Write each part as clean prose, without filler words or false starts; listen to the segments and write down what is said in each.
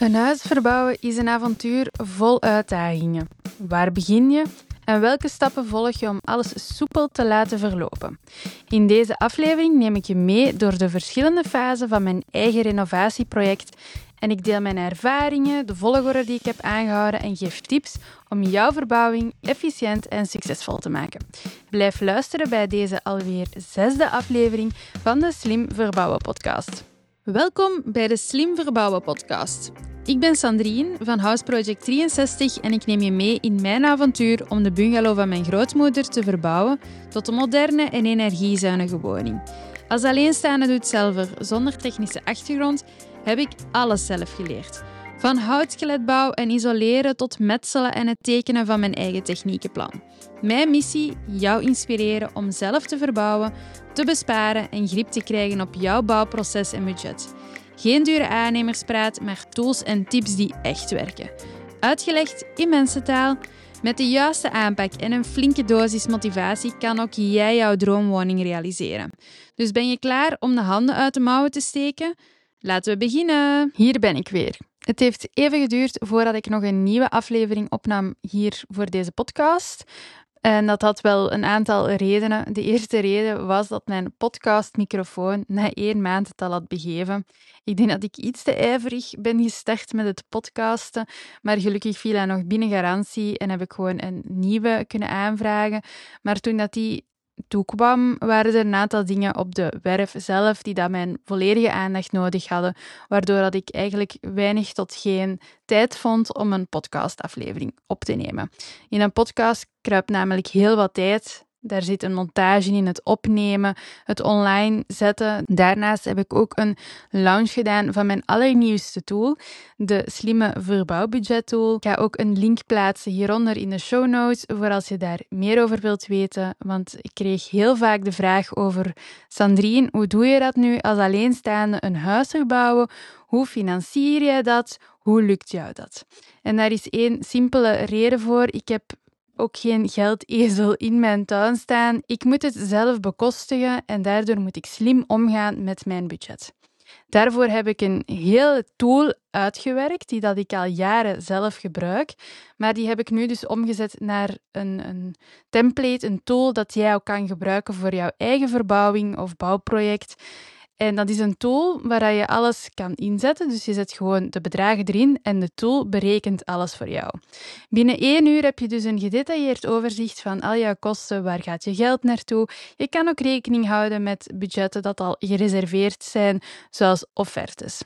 Een huis verbouwen is een avontuur vol uitdagingen. Waar begin je en welke stappen volg je om alles soepel te laten verlopen? In deze aflevering neem ik je mee door de verschillende fasen van mijn eigen renovatieproject en ik deel mijn ervaringen, de volgorde die ik heb aangehouden en geef tips om jouw verbouwing efficiënt en succesvol te maken. Blijf luisteren bij deze alweer 6e aflevering van de Slim Verbouwen podcast. Welkom bij de Slim Verbouwen podcast. Ik ben Sandrine van House Project 63 en ik neem je mee in mijn avontuur om de bungalow van mijn grootmoeder te verbouwen tot een moderne en energiezuinige woning. Als alleenstaande doet-zelver zonder technische achtergrond heb ik alles zelf geleerd. Van houtskeletbouw en isoleren tot metselen en het tekenen van mijn eigen techniekenplan. Mijn missie: jou inspireren om zelf te verbouwen, te besparen en grip te krijgen op jouw bouwproces en budget. Geen dure aannemerspraat, maar tools en tips die echt werken. Uitgelegd in mensentaal. Met de juiste aanpak en een flinke dosis motivatie kan ook jij jouw droomwoning realiseren. Dus ben je klaar om de handen uit de mouwen te steken? Laten we beginnen. Hier ben ik weer. Het heeft even geduurd voordat ik nog een nieuwe aflevering opnam hier voor deze podcast. En dat had wel een aantal redenen. De eerste reden was dat mijn podcastmicrofoon na 1 maand het al had begeven. Ik denk dat ik iets te ijverig ben gestart met het podcasten, maar gelukkig viel hij nog binnen garantie en heb ik gewoon een nieuwe kunnen aanvragen. Maar toen dat die toekwam, waren er een aantal dingen op de werf zelf die dat mijn volledige aandacht nodig hadden, waardoor dat ik eigenlijk weinig tot geen tijd vond om een podcastaflevering op te nemen. In een podcast kruipt namelijk heel wat tijd. Daar zit een montage in, het opnemen, het online zetten. Daarnaast heb ik ook een launch gedaan van mijn allernieuwste tool, de slimme verbouwbudget tool. Ik ga ook een link plaatsen hieronder in de show notes voor als je daar meer over wilt weten. Want ik kreeg heel vaak de vraag over: Sandrine, hoe doe je dat nu als alleenstaande een huis verbouwen? Hoe financier jij dat? Hoe lukt jou dat? En daar is 1 simpele reden voor. Ik heb ook geen geldezel in mijn tuin staan. Ik moet het zelf bekostigen en daardoor moet ik slim omgaan met mijn budget. Daarvoor heb ik een hele tool uitgewerkt die dat ik al jaren zelf gebruik, maar die heb ik nu dus omgezet naar een template, een tool dat jij ook kan gebruiken voor jouw eigen verbouwing of bouwproject. En dat is een tool waar je alles kan inzetten. Dus je zet gewoon de bedragen erin en de tool berekent alles voor jou. Binnen 1 uur heb je dus een gedetailleerd overzicht van al jouw kosten, waar gaat je geld naartoe. Je kan ook rekening houden met budgetten dat al gereserveerd zijn, zoals offertes.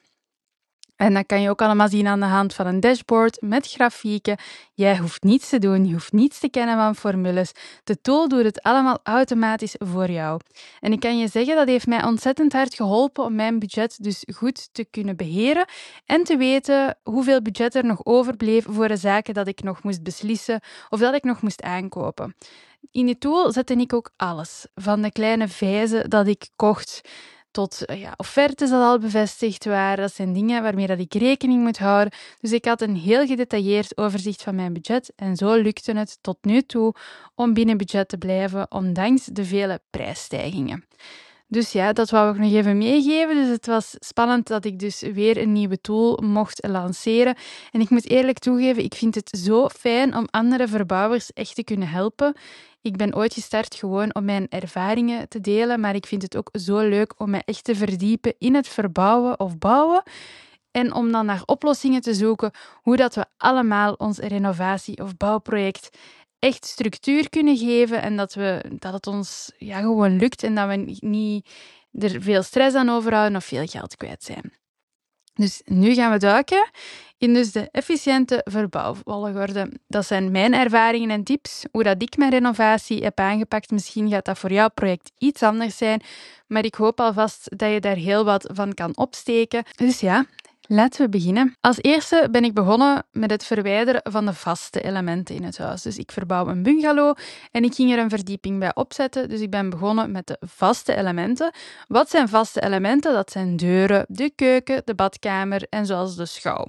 En dat kan je ook allemaal zien aan de hand van een dashboard met grafieken. Jij hoeft niets te doen, je hoeft niets te kennen van formules. De tool doet het allemaal automatisch voor jou. En ik kan je zeggen, dat heeft mij ontzettend hard geholpen om mijn budget dus goed te kunnen beheren en te weten hoeveel budget er nog overbleef voor de zaken dat ik nog moest beslissen of dat ik nog moest aankopen. In die tool zette ik ook alles, van de kleine vijzen dat ik kocht tot offertes dat al bevestigd waren. Dat zijn dingen waarmee dat ik rekening moet houden. Dus ik had een heel gedetailleerd overzicht van mijn budget en zo lukte het tot nu toe om binnen budget te blijven, ondanks de vele prijsstijgingen. Dus ja, dat wou ik nog even meegeven. Dus het was spannend dat ik dus weer een nieuwe tool mocht lanceren. En ik moet eerlijk toegeven, ik vind het zo fijn om andere verbouwers echt te kunnen helpen. Ik ben ooit gestart gewoon om mijn ervaringen te delen, maar ik vind het ook zo leuk om mij echt te verdiepen in het verbouwen of bouwen. En om dan naar oplossingen te zoeken hoe dat we allemaal ons renovatie- of bouwproject echt structuur kunnen geven en dat het ons gewoon lukt en dat we niet er veel stress aan overhouden of veel geld kwijt zijn. Dus nu gaan we duiken in dus de efficiënte verbouwvolgorde. Dat zijn mijn ervaringen en tips, hoe dat ik mijn renovatie heb aangepakt. Misschien gaat dat voor jouw project iets anders zijn, maar ik hoop alvast dat je daar heel wat van kan opsteken. Dus ja, laten we beginnen. Als eerste ben ik begonnen met het verwijderen van de vaste elementen in het huis. Dus ik verbouw een bungalow en ik ging er een verdieping bij opzetten. Dus ik ben begonnen met de vaste elementen. Wat zijn vaste elementen? Dat zijn deuren, de keuken, de badkamer en zoals de schouw.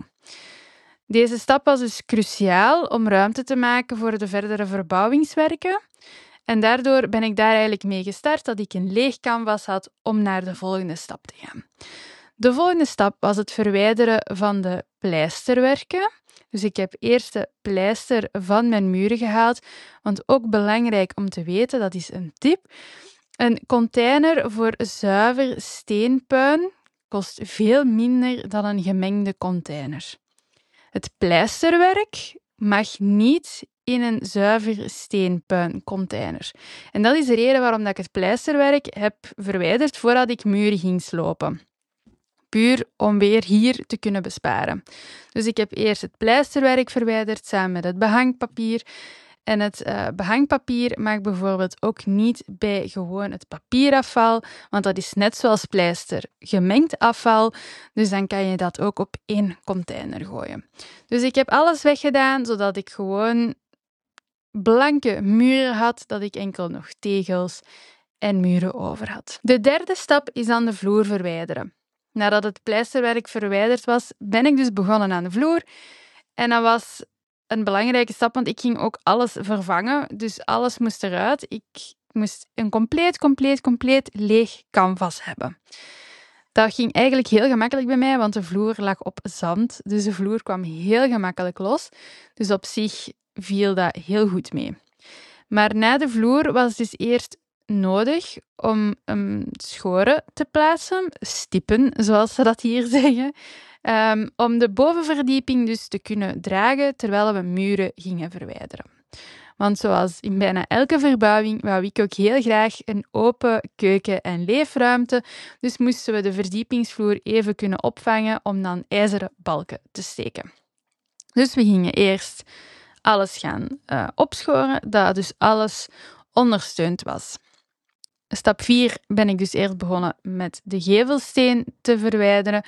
Deze stap was dus cruciaal om ruimte te maken voor de verdere verbouwingswerken. En daardoor ben ik daar eigenlijk mee gestart dat ik een leeg canvas had om naar de volgende stap te gaan. De volgende stap was het verwijderen van de pleisterwerken. Dus ik heb eerst de pleister van mijn muren gehaald, want ook belangrijk om te weten, dat is een tip. Een container voor zuiver steenpuin kost veel minder dan een gemengde container. Het pleisterwerk mag niet in een zuiver steenpuincontainer. En dat is de reden waarom ik het pleisterwerk heb verwijderd voordat ik muren ging slopen. Puur om weer hier te kunnen besparen. Dus ik heb eerst het pleisterwerk verwijderd samen met het behangpapier. En het behangpapier mag bijvoorbeeld ook niet bij gewoon het papierafval, want dat is net zoals pleister gemengd afval. Dus dan kan je dat ook op één container gooien. Dus ik heb alles weggedaan, zodat ik gewoon blanke muren had, dat ik enkel nog tegels en muren over had. De derde stap is dan de vloer verwijderen. Nadat het pleisterwerk verwijderd was, ben ik dus begonnen aan de vloer. En dat was een belangrijke stap, want ik ging ook alles vervangen. Dus alles moest eruit. Ik moest een compleet leeg canvas hebben. Dat ging eigenlijk heel gemakkelijk bij mij, want de vloer lag op zand. Dus de vloer kwam heel gemakkelijk los. Dus op zich viel dat heel goed mee. Maar na de vloer was dus eerst nodig om schoren te plaatsen, stippen, zoals ze dat hier zeggen, om de bovenverdieping dus te kunnen dragen terwijl we muren gingen verwijderen. Want zoals in bijna elke verbouwing wou ik ook heel graag een open keuken- en leefruimte, dus moesten we de verdiepingsvloer even kunnen opvangen om dan ijzeren balken te steken. Dus we gingen eerst alles gaan opschoren, dat dus alles ondersteund was. Stap 4 ben ik dus eerst begonnen met de gevelsteen te verwijderen.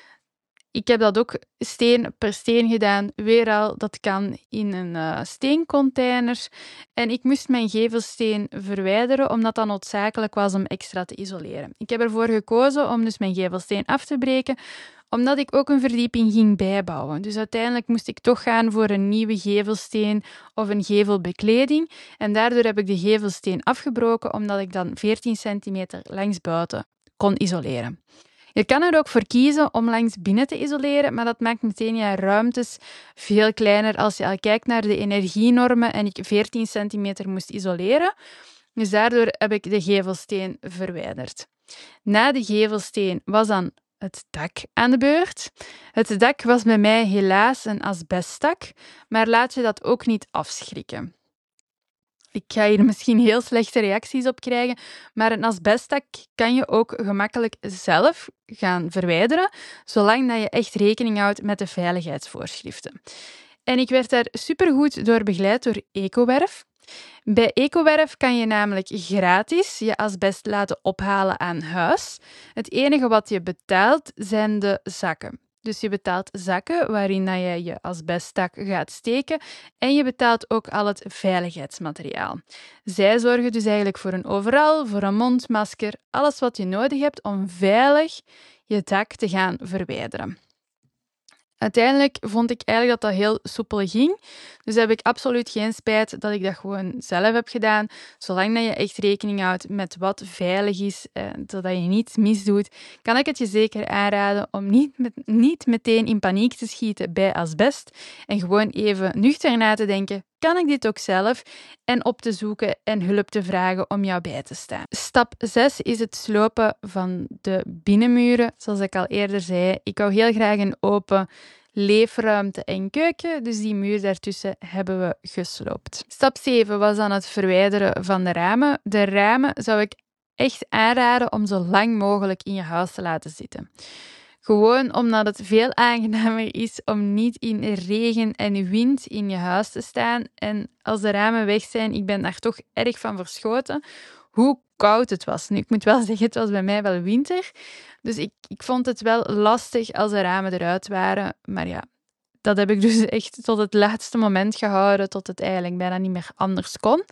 Ik heb dat ook steen per steen gedaan. Weer al, dat kan in een steencontainer. En ik moest mijn gevelsteen verwijderen, omdat dat noodzakelijk was om extra te isoleren. Ik heb ervoor gekozen om dus mijn gevelsteen af te breken, omdat ik ook een verdieping ging bijbouwen. Dus uiteindelijk moest ik toch gaan voor een nieuwe gevelsteen of een gevelbekleding. En daardoor heb ik de gevelsteen afgebroken, omdat ik dan 14 centimeter langs buiten kon isoleren. Je kan er ook voor kiezen om langs binnen te isoleren, maar dat maakt meteen je ruimtes veel kleiner als je al kijkt naar de energienormen en ik 14 centimeter moest isoleren. Dus daardoor heb ik de gevelsteen verwijderd. Na de gevelsteen was dan het dak aan de beurt. Het dak was bij mij helaas een asbestdak, maar laat je dat ook niet afschrikken. Ik ga hier misschien heel slechte reacties op krijgen, maar een asbestdak kan je ook gemakkelijk zelf gaan verwijderen, zolang dat je echt rekening houdt met de veiligheidsvoorschriften. En ik werd daar supergoed door begeleid door Ecowerf. Bij Ecowerf kan je namelijk gratis je asbest laten ophalen aan huis. Het enige wat je betaalt zijn de zakken. Dus je betaalt zakken waarin dat je je asbestdak gaat steken en je betaalt ook al het veiligheidsmateriaal. Zij zorgen dus eigenlijk voor een overal, voor een mondmasker, alles wat je nodig hebt om veilig je dak te gaan verwijderen. Uiteindelijk vond ik eigenlijk dat dat heel soepel ging. Dus heb ik absoluut geen spijt dat ik dat gewoon zelf heb gedaan. Zolang dat je echt rekening houdt met wat veilig is, zodat je niets misdoet, kan ik het je zeker aanraden om niet meteen in paniek te schieten bij asbest en gewoon even nuchter na te denken, kan ik dit ook zelf? En op te zoeken en hulp te vragen om jou bij te staan. Stap 6 is het slopen van de binnenmuren. Zoals ik al eerder zei, ik wou heel graag een open leefruimte en keuken, dus die muur daartussen hebben we gesloopt. Stap 7 was dan het verwijderen van de ramen. De ramen zou ik echt aanraden om zo lang mogelijk in je huis te laten zitten. Gewoon omdat het veel aangenamer is om niet in regen en wind in je huis te staan. En als de ramen weg zijn, ik ben daar toch erg van verschoten, hoe koud het was. Nu, ik moet wel zeggen, het was bij mij wel winter. Dus ik vond het wel lastig als de ramen eruit waren. Maar ja, dat heb ik dus echt tot het laatste moment gehouden, tot het eigenlijk bijna niet meer anders kon.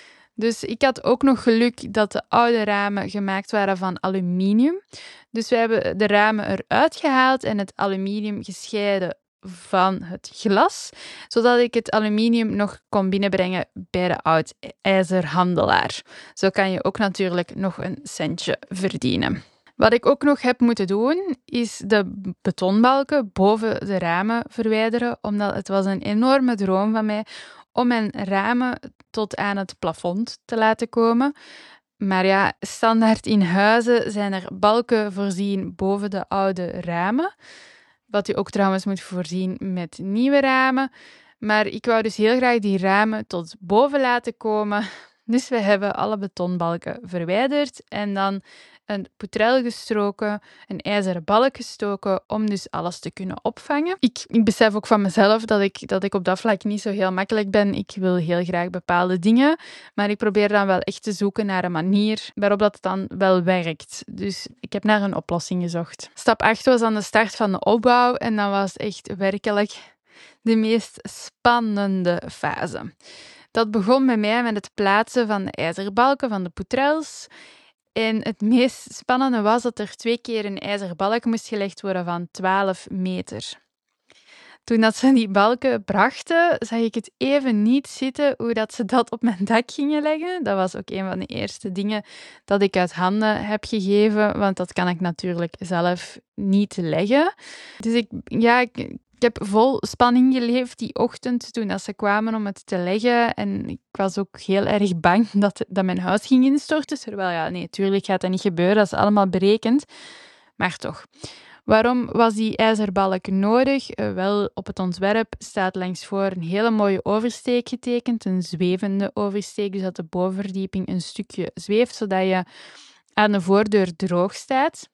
Dus ik had ook nog geluk dat de oude ramen gemaakt waren van aluminium. Dus we hebben de ramen eruit gehaald en het aluminium gescheiden van het glas, zodat ik het aluminium nog kon binnenbrengen bij de oud-ijzerhandelaar. Zo kan je ook natuurlijk nog een centje verdienen. Wat ik ook nog heb moeten doen, is de betonbalken boven de ramen verwijderen, omdat het was een enorme droom van mij om mijn ramen tot aan het plafond te laten komen. Maar ja, standaard in huizen zijn er balken voorzien boven de oude ramen, wat je ook trouwens moet voorzien met nieuwe ramen. Maar ik wou dus heel graag die ramen tot boven laten komen. Dus we hebben alle betonbalken verwijderd en dan een poutrelle gestroken, een ijzeren balk gestoken om dus alles te kunnen opvangen. Ik besef ook van mezelf dat ik op dat vlak niet zo heel makkelijk ben. Ik wil heel graag bepaalde dingen, maar ik probeer dan wel echt te zoeken naar een manier waarop dat dan wel werkt. Dus ik heb naar een oplossing gezocht. Stap 8 was aan de start van de opbouw en dat was echt werkelijk de meest spannende fase. Dat begon bij mij met het plaatsen van de ijzerbalken van de poutrelles. En het meest spannende was dat er 2 keer een ijzeren balk moest gelegd worden van 12 meter. Toen dat ze die balken brachten, zag ik het even niet zitten hoe dat ze dat op mijn dak gingen leggen. Dat was ook een van de eerste dingen dat ik uit handen heb gegeven, want dat kan ik natuurlijk zelf niet leggen. Dus ik heb vol spanning geleefd die ochtend toen dat ze kwamen om het te leggen. En ik was ook heel erg bang dat mijn huis ging instorten. Terwijl, ja, nee, tuurlijk gaat dat niet gebeuren. Dat is allemaal berekend. Maar toch. Waarom was die ijzerbalk nodig? Wel, op het ontwerp staat langs voor een hele mooie oversteek getekend. Een zwevende oversteek, dus dat de bovenverdieping een stukje zweeft, zodat je aan de voordeur droog staat.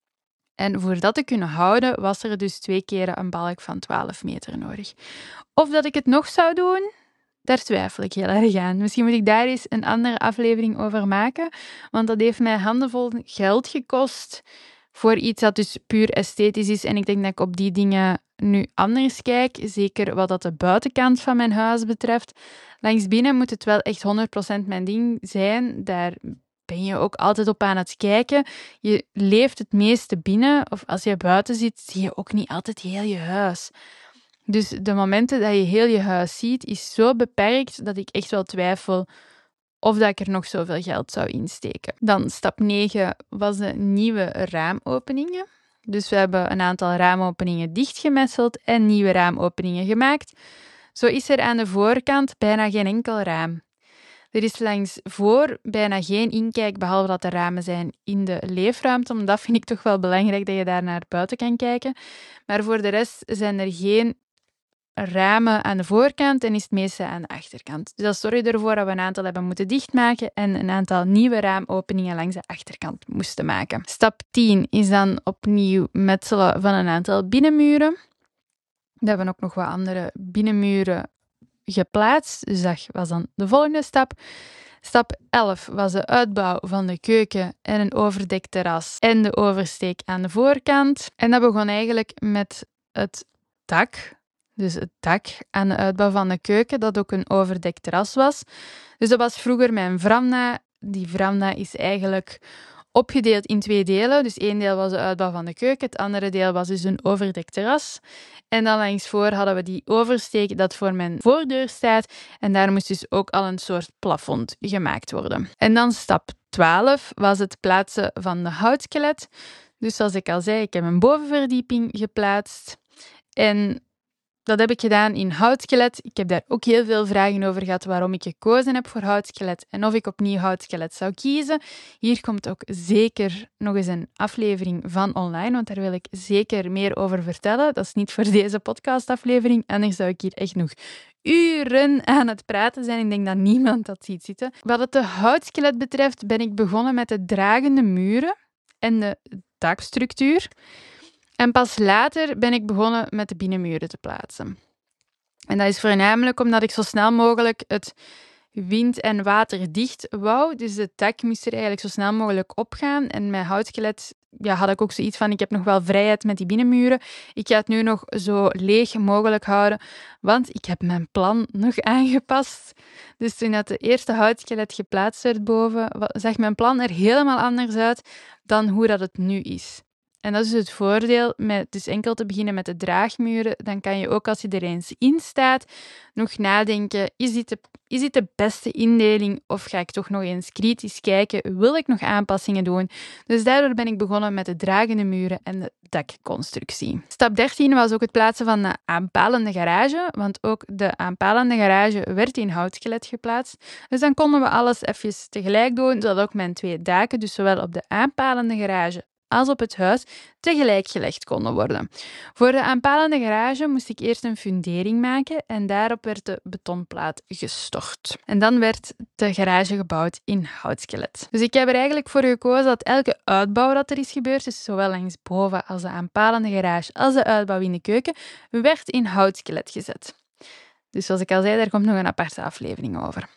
En voor dat te kunnen houden, was er dus 2 keer een balk van 12 meter nodig. Of dat ik het nog zou doen, daar twijfel ik heel erg aan. Misschien moet ik daar eens een andere aflevering over maken, want dat heeft mij handenvol geld gekost voor iets dat dus puur esthetisch is. En ik denk dat ik op die dingen nu anders kijk, zeker wat dat de buitenkant van mijn huis betreft. Langs binnen moet het wel echt 100% mijn ding zijn. Daar ben je ook altijd op aan het kijken. Je leeft het meeste binnen, of als je buiten zit, zie je ook niet altijd heel je huis. Dus de momenten dat je heel je huis ziet, is zo beperkt dat ik echt wel twijfel of dat ik er nog zoveel geld zou insteken. Dan stap 9 was de nieuwe raamopeningen. Dus we hebben een aantal raamopeningen dichtgemetseld en nieuwe raamopeningen gemaakt. Zo is er aan de voorkant bijna geen enkel raam. Er is langs voor bijna geen inkijk, behalve dat er ramen zijn in de leefruimte. Want dat vind ik toch wel belangrijk, dat je daar naar buiten kan kijken. Maar voor de rest zijn er geen ramen aan de voorkant en is het meeste aan de achterkant. Dus dat zorgde ervoor dat we een aantal hebben moeten dichtmaken en een aantal nieuwe raamopeningen langs de achterkant moesten maken. Stap 10 is dan opnieuw metselen van een aantal binnenmuren. We hebben ook nog wat andere binnenmuren geplaatst, dus dat was dan de volgende stap. Stap 11 was de uitbouw van de keuken en een overdekt terras en de oversteek aan de voorkant. En dat begon eigenlijk met het dak. Dus het dak aan de uitbouw van de keuken, dat ook een overdekt terras was. Dus dat was vroeger mijn veranda. Die veranda is eigenlijk opgedeeld in 2 delen. Dus 1 deel was de uitbouw van de keuken, het andere deel was dus een overdekt terras. En dan langs voor hadden we die oversteek dat voor mijn voordeur staat. En daar moest dus ook al een soort plafond gemaakt worden. En dan stap 12 was het plaatsen van de houtskelet. Dus zoals ik al zei, ik heb een bovenverdieping geplaatst. En dat heb ik gedaan in houtskelet. Ik heb daar ook heel veel vragen over gehad waarom ik gekozen heb voor houtskelet en of ik opnieuw houtskelet zou kiezen. Hier komt ook zeker nog eens een aflevering van online, want daar wil ik zeker meer over vertellen. Dat is niet voor deze podcastaflevering, anders zou ik hier echt nog uren aan het praten zijn. Ik denk dat niemand dat ziet zitten. Wat het de houtskelet betreft ben ik begonnen met de dragende muren en de dakstructuur. En pas later ben ik begonnen met de binnenmuren te plaatsen. En dat is voornamelijk omdat ik zo snel mogelijk het wind- en waterdicht wou. Dus het dak moest er eigenlijk zo snel mogelijk opgaan. En met houtskelet had ik ook zoiets van, ik heb nog wel vrijheid met die binnenmuren. Ik ga het nu nog zo leeg mogelijk houden, want ik heb mijn plan nog aangepast. Dus toen dat de eerste houtskelet geplaatst werd boven, zag mijn plan er helemaal anders uit dan hoe dat het nu is. En dat is dus het voordeel met dus enkel te beginnen met de draagmuren. Dan kan je ook als je er eens in staat nog nadenken, is dit de beste indeling of ga ik toch nog eens kritisch kijken, wil ik nog aanpassingen doen? Dus daardoor ben ik begonnen met de dragende muren en de dakconstructie. Stap 13 was ook het plaatsen van de aanpalende garage, want ook de aanpalende garage werd in houtskelet geplaatst. Dus dan konden we alles even tegelijk doen, zodat ook mijn 2 daken, dus zowel op de aanpalende garage als op het huis, tegelijk gelegd konden worden. Voor de aanpalende garage moest ik eerst een fundering maken en daarop werd de betonplaat gestort. En dan werd de garage gebouwd in houtskelet. Dus ik heb er eigenlijk voor gekozen dat elke uitbouw dat er is gebeurd, dus zowel langs boven als de aanpalende garage als de uitbouw in de keuken, werd in houtskelet gezet. Dus zoals ik al zei, daar komt nog een aparte aflevering over.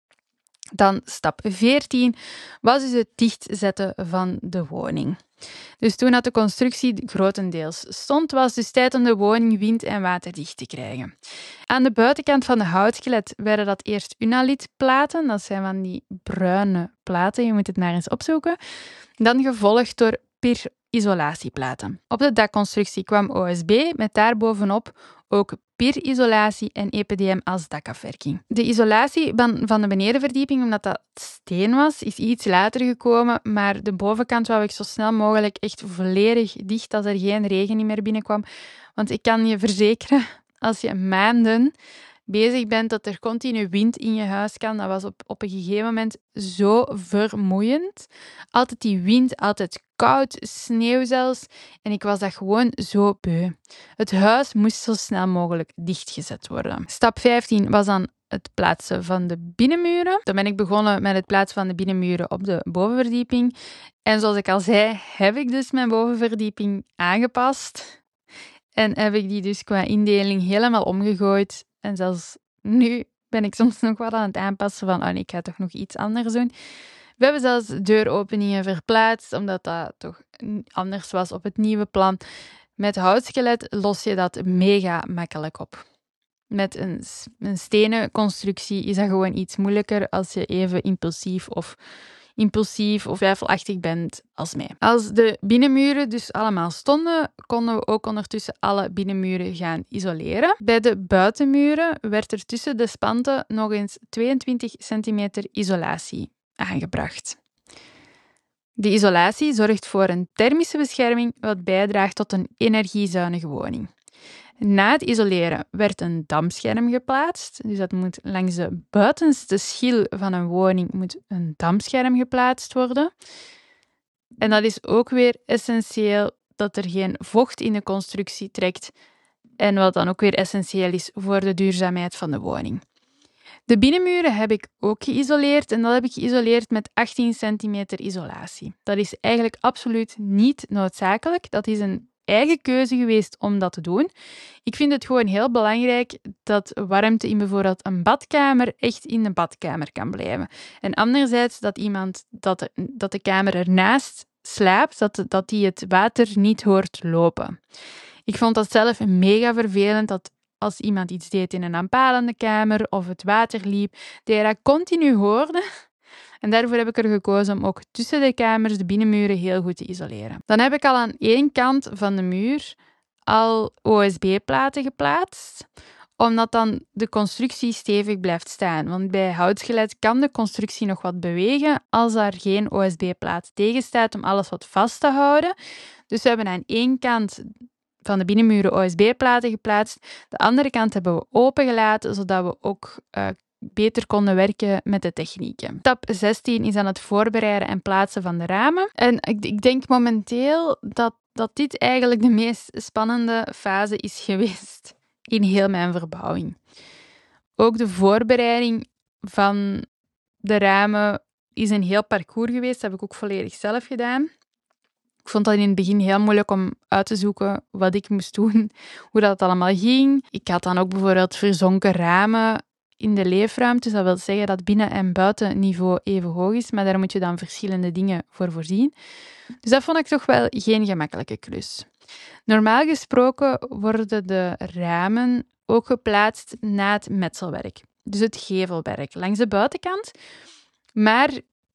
Dan stap 14 was dus het dichtzetten van de woning. Dus toen dat de constructie grotendeels stond, was het dus tijd om de woning wind- en waterdicht te krijgen. Aan de buitenkant van de houtskelet werden dat eerst Unalith-platen, dat zijn van die bruine platen, je moet het maar eens opzoeken. Dan gevolgd door PIR-isolatieplaten. Op de dakconstructie kwam OSB met daarbovenop ook PIR-isolatie en EPDM als dakafwerking. De isolatie van de benedenverdieping, omdat dat steen was, is iets later gekomen, maar de bovenkant wou ik zo snel mogelijk echt volledig dicht, als er geen regen meer binnenkwam. Want ik kan je verzekeren, als je maanden bezig bent dat er continu wind in je huis kan, dat was op een gegeven moment zo vermoeiend. Altijd die wind, altijd koud, sneeuw zelfs. En ik was dat gewoon zo beu. Het huis moest zo snel mogelijk dichtgezet worden. Stap 15 was dan het plaatsen van de binnenmuren. Dan ben ik begonnen met het plaatsen van de binnenmuren op de bovenverdieping. En zoals ik al zei, heb ik dus mijn bovenverdieping aangepast. En heb ik die dus qua indeling helemaal omgegooid. En zelfs nu ben ik soms nog wel aan het aanpassen van, oh nee, ik ga toch nog iets anders doen. We hebben zelfs deuropeningen verplaatst, omdat dat toch anders was op het nieuwe plan. Met houtskelet los je dat mega makkelijk op. Met een stenen constructie is dat gewoon iets moeilijker als je even impulsief of twijfelachtig bent als mij. Als de binnenmuren dus allemaal stonden, konden we ook ondertussen alle binnenmuren gaan isoleren. Bij de buitenmuren werd er tussen de spanten nog eens 22 centimeter isolatie aangebracht. De isolatie zorgt voor een thermische bescherming, wat bijdraagt tot een energiezuinige woning. Na het isoleren werd een dampscherm geplaatst. Dus dat moet langs de buitenste schil van een woning moet een dampscherm geplaatst worden. En dat is ook weer essentieel dat er geen vocht in de constructie trekt. En wat dan ook weer essentieel is voor de duurzaamheid van de woning. De binnenmuren heb ik ook geïsoleerd en dat heb ik geïsoleerd met 18 centimeter isolatie. Dat is eigenlijk absoluut niet noodzakelijk. Dat is een eigen keuze geweest om dat te doen. Ik vind het gewoon heel belangrijk dat warmte in bijvoorbeeld een badkamer echt in de badkamer kan blijven. En anderzijds dat de kamer ernaast slaapt, dat die het water niet hoort lopen. Ik vond dat zelf mega vervelend dat als iemand iets deed in een aanpalende kamer of het water liep, dat je dat continu hoorde. En daarvoor heb ik er gekozen om ook tussen de kamers de binnenmuren heel goed te isoleren. Dan heb ik al aan één kant van de muur al OSB-platen geplaatst, omdat dan de constructie stevig blijft staan. Want bij houtskelet kan de constructie nog wat bewegen als er geen OSB-plaat tegen staat om alles wat vast te houden. Dus we hebben aan één kant van de binnenmuren OSB-platen geplaatst. De andere kant hebben we opengelaten, zodat we ook beter konden werken met de technieken. Stap 16 is aan het voorbereiden en plaatsen van de ramen. En ik denk momenteel dat dit eigenlijk de meest spannende fase is geweest in heel mijn verbouwing. Ook de voorbereiding van de ramen is een heel parcours geweest. Dat heb ik ook volledig zelf gedaan. Ik vond dat in het begin heel moeilijk om uit te zoeken wat ik moest doen, hoe dat allemaal ging. Ik had dan ook bijvoorbeeld verzonken ramen in de leefruimte. Dat wil zeggen dat binnen- en buitenniveau even hoog is, maar daar moet je dan verschillende dingen voor voorzien. Dus dat vond ik toch wel geen gemakkelijke klus. Normaal gesproken worden de ramen ook geplaatst na het metselwerk, dus het gevelwerk, langs de buitenkant. Maar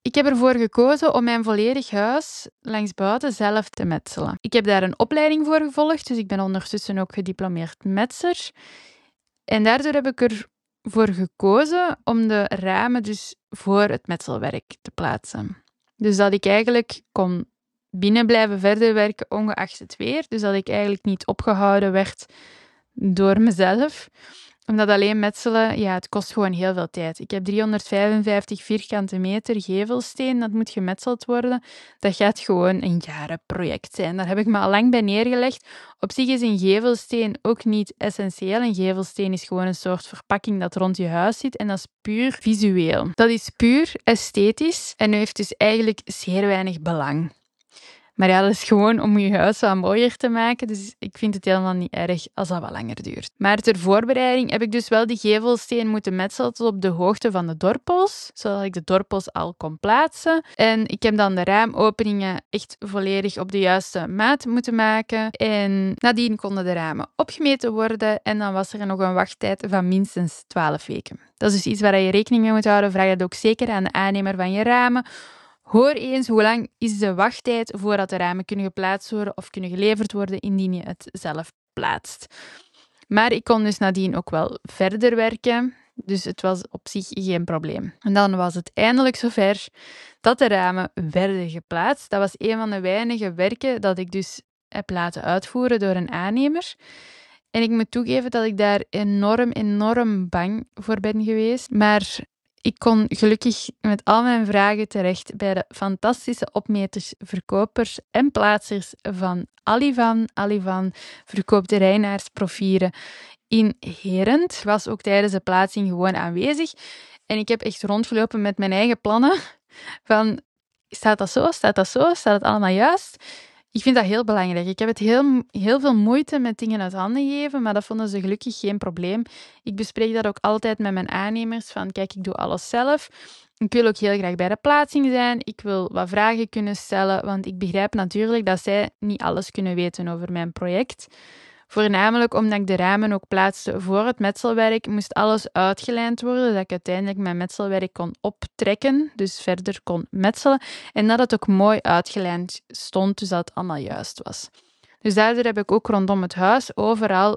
Ik heb ervoor gekozen om mijn volledig huis langs buiten zelf te metselen. Ik heb daar een opleiding voor gevolgd, dus ik ben ondertussen ook gediplomeerd metser. En daardoor heb ik ervoor gekozen om de ramen dus voor het metselwerk te plaatsen. Dus dat ik eigenlijk kon binnen blijven verder werken, ongeacht het weer. Dus dat ik eigenlijk niet opgehouden werd door mezelf. Omdat alleen metselen, het kost gewoon heel veel tijd. Ik heb 355 vierkante meter gevelsteen, dat moet gemetseld worden. Dat gaat gewoon een jarenproject zijn. Daar heb ik me al lang bij neergelegd. Op zich is een gevelsteen ook niet essentieel. Een gevelsteen is gewoon een soort verpakking dat rond je huis zit en dat is puur visueel. Dat is puur esthetisch en heeft dus eigenlijk zeer weinig belang. Maar dat is gewoon om je huis wat mooier te maken. Dus ik vind het helemaal niet erg als dat wat langer duurt. Maar ter voorbereiding heb ik dus wel die gevelsteen moeten metselen tot op de hoogte van de dorpels, zodat ik de dorpels al kon plaatsen. En ik heb dan de raamopeningen echt volledig op de juiste maat moeten maken. En nadien konden de ramen opgemeten worden en dan was er nog een wachttijd van minstens 12 weken. Dat is dus iets waar je rekening mee moet houden. Vraag dat ook zeker aan de aannemer van je ramen. Hoor eens hoe lang is de wachttijd voordat de ramen kunnen geplaatst worden of kunnen geleverd worden indien je het zelf plaatst. Maar ik kon dus nadien ook wel verder werken, dus het was op zich geen probleem. En dan was het eindelijk zover dat de ramen werden geplaatst. Dat was een van de weinige werken dat ik dus heb laten uitvoeren door een aannemer. En ik moet toegeven dat ik daar enorm bang voor ben geweest. Maar ik kon gelukkig met al mijn vragen terecht bij de fantastische opmeters, verkopers en plaatsers van Alivan. Alivan verkoopt de Reinaarsprofielen in Herent. Was ook tijdens de plaatsing gewoon aanwezig. En ik heb echt rondgelopen met mijn eigen plannen van, staat dat zo, staat dat zo, staat het allemaal juist? Ik vind dat heel belangrijk. Ik heb het heel veel moeite met dingen uit handen geven, maar dat vonden ze gelukkig geen probleem. Ik bespreek dat ook altijd met mijn aannemers, van kijk, ik doe alles zelf. Ik wil ook heel graag bij de plaatsing zijn. Ik wil wat vragen kunnen stellen, want ik begrijp natuurlijk dat zij niet alles kunnen weten over mijn project. Voornamelijk omdat ik de ramen ook plaatste voor het metselwerk, moest alles uitgelijnd worden, dat ik uiteindelijk mijn metselwerk kon optrekken, dus verder kon metselen, en dat het ook mooi uitgelijnd stond, dus dat het allemaal juist was. Dus daardoor heb ik ook rondom het huis overal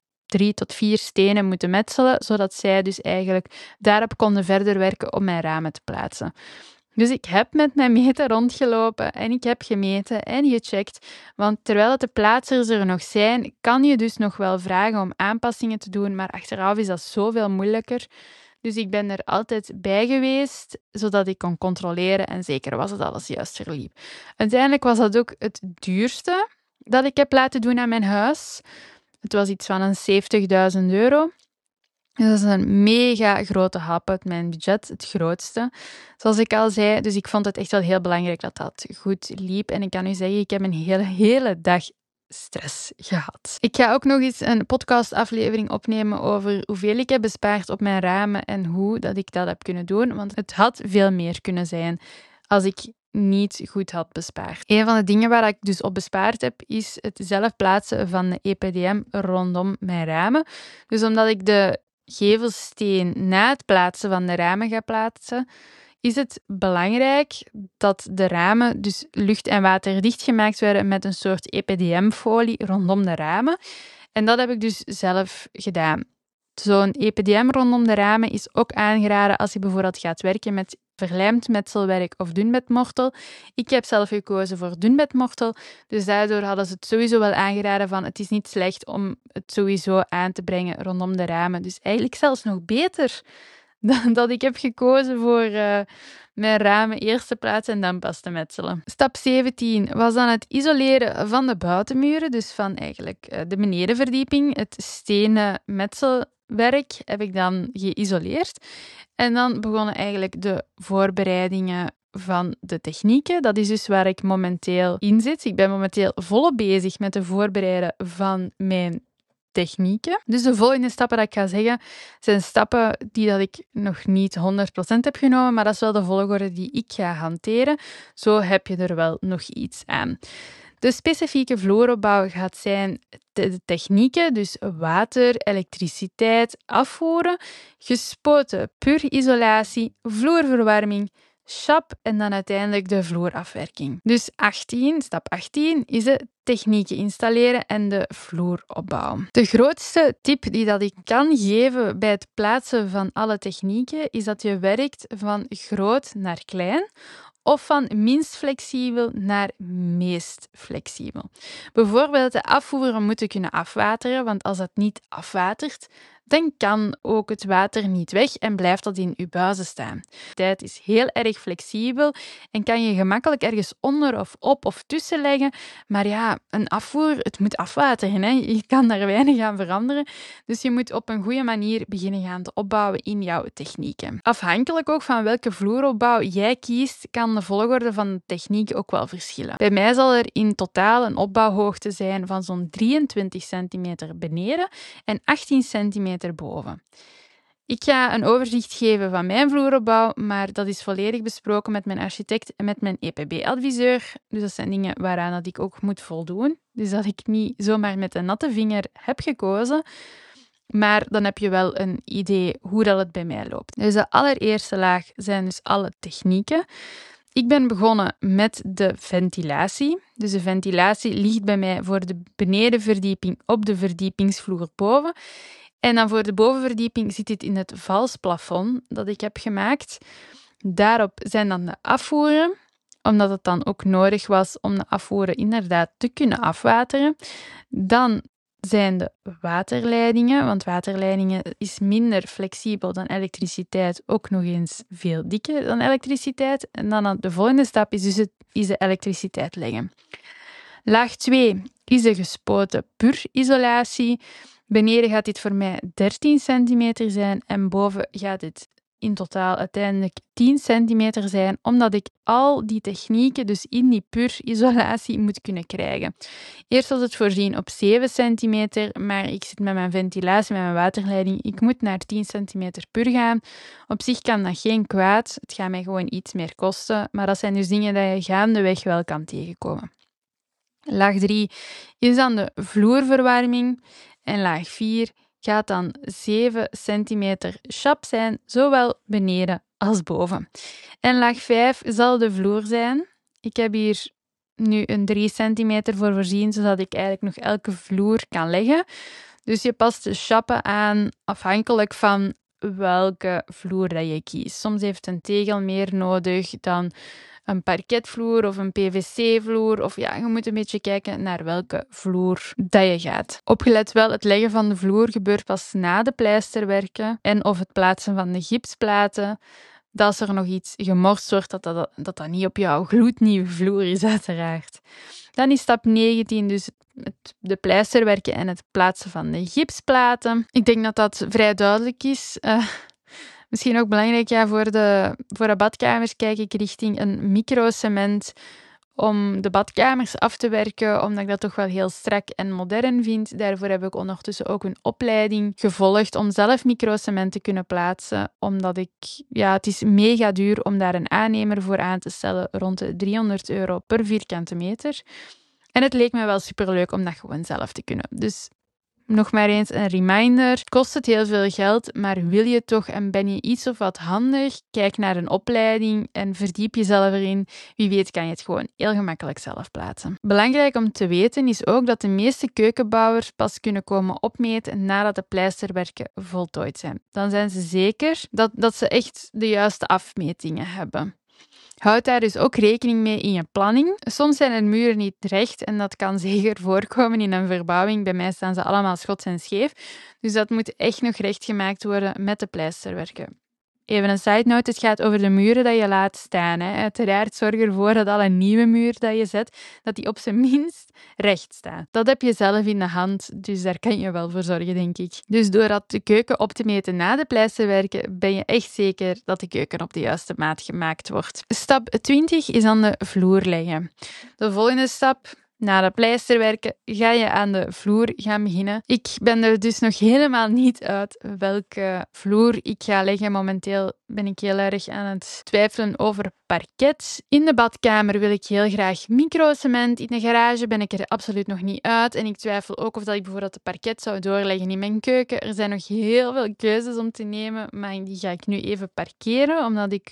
3 tot 4 stenen moeten metselen, zodat zij dus eigenlijk daarop konden verder werken om mijn ramen te plaatsen. Dus ik heb met mijn meter rondgelopen en ik heb gemeten en gecheckt, want terwijl het de plaatsers er nog zijn, kan je dus nog wel vragen om aanpassingen te doen, maar achteraf is dat zoveel moeilijker. Dus ik ben er altijd bij geweest, zodat ik kon controleren en zeker was dat alles juist verliep. Uiteindelijk was dat ook het duurste dat ik heb laten doen aan mijn huis. Het was iets van een €70.000. Dat is een mega grote hap uit mijn budget, het grootste. Zoals ik al zei, dus ik vond het echt wel heel belangrijk dat dat goed liep. En ik kan u zeggen, ik heb een hele dag stress gehad. Ik ga ook nog eens een podcastaflevering opnemen over hoeveel ik heb bespaard op mijn ramen en hoe dat ik dat heb kunnen doen. Want het had veel meer kunnen zijn als ik niet goed had bespaard. Een van de dingen waar ik dus op bespaard heb, is het zelf plaatsen van de EPDM rondom mijn ramen. Dus omdat ik de gevelsteen na het plaatsen van de ramen ga plaatsen, is het belangrijk dat de ramen dus lucht- en waterdicht gemaakt werden met een soort EPDM-folie rondom de ramen. En dat heb ik dus zelf gedaan. Zo'n EPDM rondom de ramen is ook aangeraden als je bijvoorbeeld gaat werken met verlijmd metselwerk of dunbedmortel. Ik heb zelf gekozen voor dunbedmortel, dus daardoor hadden ze het sowieso wel aangeraden van het is niet slecht om het sowieso aan te brengen rondom de ramen. Dus eigenlijk zelfs nog beter dan dat ik heb gekozen voor mijn ramen eerst te plaatsen en dan pas te metselen. Stap 17 was dan het isoleren van de buitenmuren, dus van eigenlijk de benedenverdieping. Het stenen metselwerk heb ik dan geïsoleerd. En dan begonnen eigenlijk de voorbereidingen van de technieken. Dat is dus waar ik momenteel in zit. Ik ben momenteel volop bezig met het voorbereiden van mijn technieken. Dus de volgende stappen dat ik ga zeggen, zijn stappen die dat ik nog niet 100% heb genomen, maar dat is wel de volgorde die ik ga hanteren. Zo heb je er wel nog iets aan. De specifieke vloeropbouw gaat zijn de technieken, dus water, elektriciteit, afvoeren, gespoten puurisolatie, vloerverwarming, schap en dan uiteindelijk de vloerafwerking. Dus stap 18 is het technieken installeren en de vloeropbouw. De grootste tip die dat ik kan geven bij het plaatsen van alle technieken is dat je werkt van groot naar klein of van minst flexibel naar meest flexibel. Bijvoorbeeld de afvoeren moeten kunnen afwateren, want als dat niet afwatert, dan kan ook het water niet weg en blijft dat in je buizen staan. De tijd is heel erg flexibel en kan je gemakkelijk ergens onder of op of tussen leggen. Maar ja, een afvoer, het moet afwateren. Hè? Je kan daar weinig aan veranderen. Dus je moet op een goede manier beginnen gaan te opbouwen in jouw technieken. Afhankelijk ook van welke vloeropbouw jij kiest, kan de volgorde van de techniek ook wel verschillen. Bij mij zal er in totaal een opbouwhoogte zijn van zo'n 23 centimeter beneden en 18 centimeter boven. Ik ga een overzicht geven van mijn vloeropbouw, maar dat is volledig besproken met mijn architect en met mijn EPB-adviseur. Dus dat zijn dingen waaraan dat ik ook moet voldoen. Dus dat ik niet zomaar met een natte vinger heb gekozen. Maar dan heb je wel een idee hoe dat het bij mij loopt. Dus de allereerste laag zijn dus alle technieken. Ik ben begonnen met de ventilatie. Dus de ventilatie ligt bij mij voor de benedenverdieping op de verdiepingsvloer boven. En dan voor de bovenverdieping zit dit in het vals plafond dat ik heb gemaakt. Daarop zijn dan de afvoeren, omdat het dan ook nodig was om de afvoeren inderdaad te kunnen afwateren. Dan zijn de waterleidingen, want waterleidingen is minder flexibel dan elektriciteit, ook nog eens veel dikker dan elektriciteit. En dan de volgende stap is de elektriciteit leggen. Laag 2 is de gespoten puurisolatie. Beneden gaat dit voor mij 13 centimeter zijn en boven gaat dit in totaal uiteindelijk 10 centimeter zijn, omdat ik al die technieken dus in die puurisolatie moet kunnen krijgen. Eerst was het voorzien op 7 centimeter, maar ik zit met mijn ventilatie, met mijn waterleiding. Ik moet naar 10 centimeter puur gaan. Op zich kan dat geen kwaad. Het gaat mij gewoon iets meer kosten, maar dat zijn dus dingen dat je gaandeweg wel kan tegenkomen. Laag 3 is dan de vloerverwarming en laag 4 gaat dan 7 centimeter schap zijn, zowel beneden als boven. En laag 5 zal de vloer zijn. Ik heb hier nu een 3 centimeter voor voorzien, zodat ik eigenlijk nog elke vloer kan leggen. Dus je past de schappen aan afhankelijk van welke vloer dat je kiest. Soms heeft een tegel meer nodig dan een parketvloer of een PVC-vloer. Of ja, je moet een beetje kijken naar welke vloer dat je gaat. Opgelet wel, het leggen van de vloer gebeurt pas na de pleisterwerken en of het plaatsen van de gipsplaten. Dat als er nog iets gemorst wordt, dat niet op jouw gloednieuwe vloer is, uiteraard. Dan is stap 19, dus de pleisterwerken en het plaatsen van de gipsplaten. Ik denk dat dat vrij duidelijk is. Misschien ook belangrijk, ja, voor de badkamers kijk ik richting een microcement om de badkamers af te werken, omdat ik dat toch wel heel strak en modern vind. Daarvoor heb ik ondertussen ook een opleiding gevolgd om zelf microcement te kunnen plaatsen, omdat het is mega duur om daar een aannemer voor aan te stellen, rond de €300 per vierkante meter. En het leek me wel superleuk om dat gewoon zelf te kunnen. Dus nog maar eens een reminder. Kost het heel veel geld, maar wil je toch en ben je iets of wat handig? Kijk naar een opleiding en verdiep jezelf erin. Wie weet kan je het gewoon heel gemakkelijk zelf plaatsen. Belangrijk om te weten is ook dat de meeste keukenbouwers pas kunnen komen opmeten nadat de pleisterwerken voltooid zijn. Dan zijn ze zeker dat ze echt de juiste afmetingen hebben. Houd daar dus ook rekening mee in je planning. Soms zijn de muren niet recht en dat kan zeker voorkomen in een verbouwing. Bij mij staan ze allemaal schots en scheef. Dus dat moet echt nog recht gemaakt worden met de pleisterwerken. Even een side note, het gaat over de muren dat je laat staan. Hè. Uiteraard zorg ervoor dat alle nieuwe muur dat je zet, dat die op zijn minst recht staat. Dat heb je zelf in de hand, dus daar kan je wel voor zorgen, denk ik. Dus door de keuken op te meten na de pleisterwerken, ben je echt zeker dat de keuken op de juiste maat gemaakt wordt. Stap 20 is dan de vloer leggen. De volgende stap Na de pleisterwerken ga je aan de vloer gaan beginnen. Ik ben er dus nog helemaal niet uit welke vloer ik ga leggen. Momenteel ben ik heel erg aan het twijfelen over parket. In de badkamer wil ik heel graag microcement. In de garage ben ik er absoluut nog niet uit. En ik twijfel ook of dat ik bijvoorbeeld de parket zou doorleggen in mijn keuken. Er zijn nog heel veel keuzes om te nemen, maar die ga ik nu even parkeren, omdat ik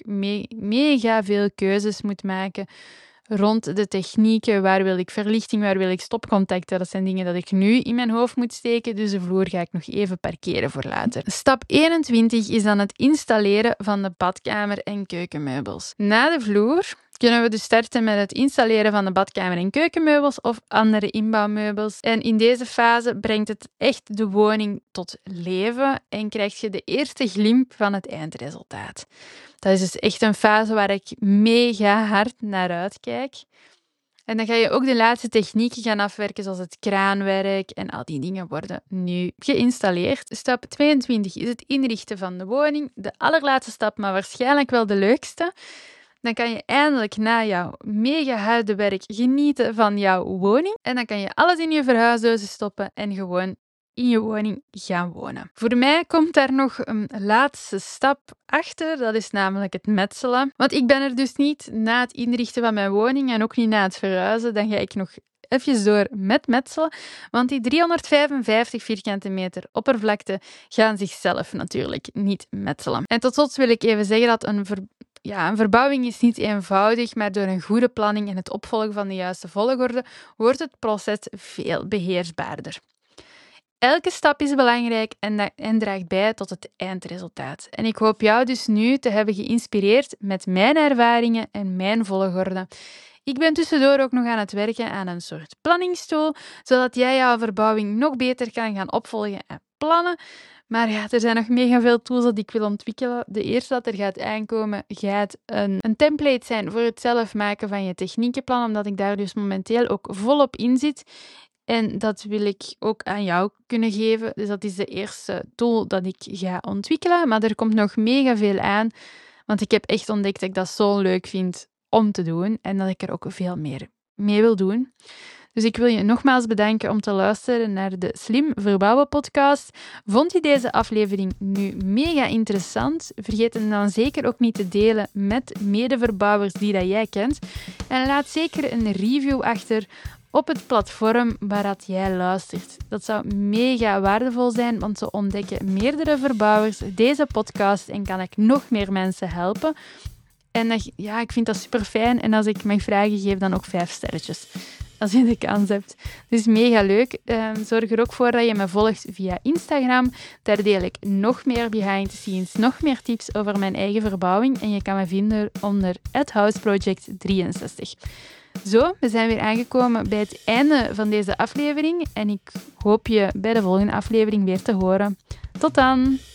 mega veel keuzes moet maken rond de technieken. Waar wil ik verlichting, waar wil ik stopcontacten? Dat zijn dingen dat ik nu in mijn hoofd moet steken, dus de vloer ga ik nog even parkeren voor later. Stap 21 is dan het installeren van de badkamer en keukenmeubels. Na de vloer kunnen we dus starten met het installeren van de badkamer en keukenmeubels of andere inbouwmeubels. En in deze fase brengt het echt de woning tot leven en krijg je de eerste glimp van het eindresultaat. Dat is dus echt een fase waar ik mega hard naar uitkijk. En dan ga je ook de laatste technieken gaan afwerken, zoals het kraanwerk en al die dingen worden nu geïnstalleerd. Stap 22 is het inrichten van de woning. De allerlaatste stap, maar waarschijnlijk wel de leukste. Dan kan je eindelijk na jouw mega harde werk genieten van jouw woning. En dan kan je alles in je verhuisdozen stoppen en gewoon in je woning gaan wonen. Voor mij komt daar nog een laatste stap achter. Dat is namelijk het metselen. Want ik ben er dus niet na het inrichten van mijn woning en ook niet na het verhuizen. Dan ga ik nog even door met metselen. Want die 355 vierkante meter oppervlakte gaan zichzelf natuurlijk niet metselen. En tot slot wil ik even zeggen dat een verbouwing is niet eenvoudig, maar door een goede planning en het opvolgen van de juiste volgorde wordt het proces veel beheersbaarder. Elke stap is belangrijk en draagt bij tot het eindresultaat. En ik hoop jou dus nu te hebben geïnspireerd met mijn ervaringen en mijn volgorde. Ik ben tussendoor ook nog aan het werken aan een soort planningstool, zodat jij jouw verbouwing nog beter kan gaan opvolgen en plannen. Maar ja, er zijn nog mega veel tools dat ik wil ontwikkelen. De eerste dat er gaat aankomen, gaat een template zijn voor het zelf maken van je techniekenplan, omdat ik daar dus momenteel ook volop in zit. En dat wil ik ook aan jou kunnen geven. Dus dat is de eerste tool dat ik ga ontwikkelen. Maar er komt nog mega veel aan, want ik heb echt ontdekt dat ik dat zo leuk vind om te doen en dat ik er ook veel meer mee wil doen. Dus ik wil je nogmaals bedanken om te luisteren naar de Slim Verbouwen podcast. Vond je deze aflevering nu mega interessant? Vergeet hem dan zeker ook niet te delen met medeverbouwers die dat jij kent. En laat zeker een review achter op het platform waar jij luistert. Dat zou mega waardevol zijn, want zo ontdekken meerdere verbouwers deze podcast en kan ik nog meer mensen helpen. En ik vind dat super fijn. En als ik mag vragen, geef dan ook 5 sterretjes. Als je de kans hebt. Dus mega leuk. Zorg er ook voor dat je me volgt via Instagram. Daar deel ik nog meer behind the scenes, nog meer tips over mijn eigen verbouwing. En je kan me vinden onder @houseproject63. Zo, we zijn weer aangekomen bij het einde van deze aflevering. En ik hoop je bij de volgende aflevering weer te horen. Tot dan!